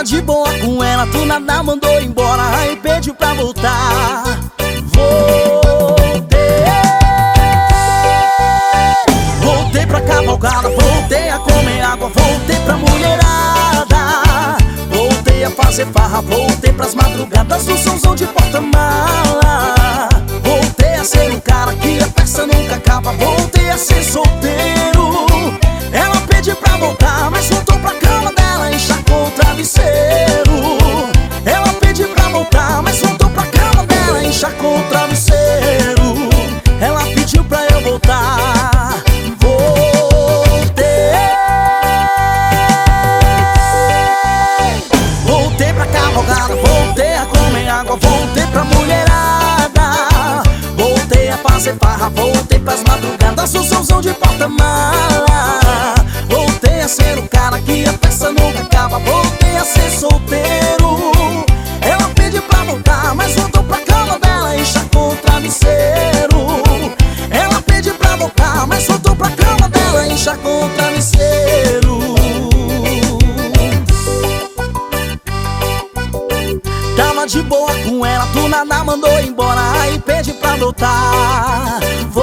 de boa com ela, do nada mandou embora, aí pediu pra voltar. Voltei pra cavalgada, voltei a comer água, voltei pra mulherada, voltei a fazer farra, voltei pras madrugadas do somzão de porta-mala. Voltei a ser o cara que a festa nunca acaba, voltei a ser solteiro. Ela pediu pra voltar, mas voltou pra cama dela, encharcou o travesseiro. Ela pediu pra voltar, mas voltou pra cama dela, encharcou o travesseiro. Ela pediu pra eu voltar, voltei. Voltei pra cavalgada, voltei a comer água, voltei pra mulherada, voltei a fazer farra, voltei pras madrugadas do somzão de porta-mala. Voltei a ser o cara que a festa nunca acaba, voltei a ser solteiro. Ela pediu pra voltar, mas voltou pra cama dela, encharcou o travesseiro. Ela pediu pra voltar, mas voltou pra cama dela, encharcou o travesseiro. Tava de boa com ela, do nada mandou embora, aí pedi pra voltar.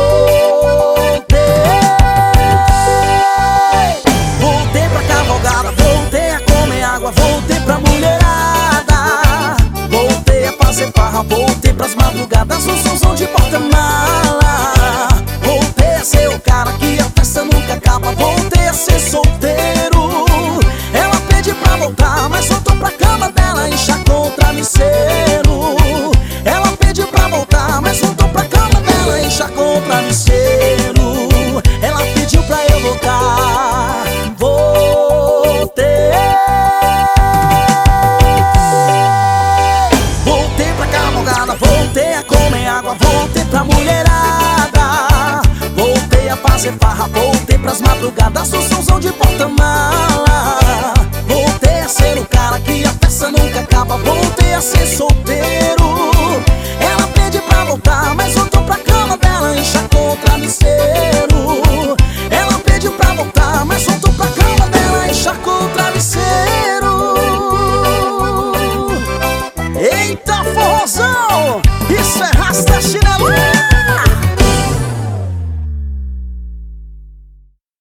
Voltei pra cavalgada, voltei a comer água, voltei pra mulherada, voltei a fazer farra, voltei pras madrugadas do somzão de porta-mala. Voltei a ser o cara que a festa nunca acaba, voltei a ser solteiro. Ela pediu pra voltar, mas voltou pra cama dela, encharcou o travesseiro. Ela pediu pra voltar, mas voltou pra cama dela, encharcou o travesseiro. Ela pediu pra eu voltar, voltei. Voltei pra cavalgada, voltei a comer água, voltei pra mulherada, voltei a fazer farra, voltei pras madrugadas do somzão de porta-mala. Voltei a ser o cara que a festa nunca acaba, voltei a ser solteiro. Ela pediu pra voltar,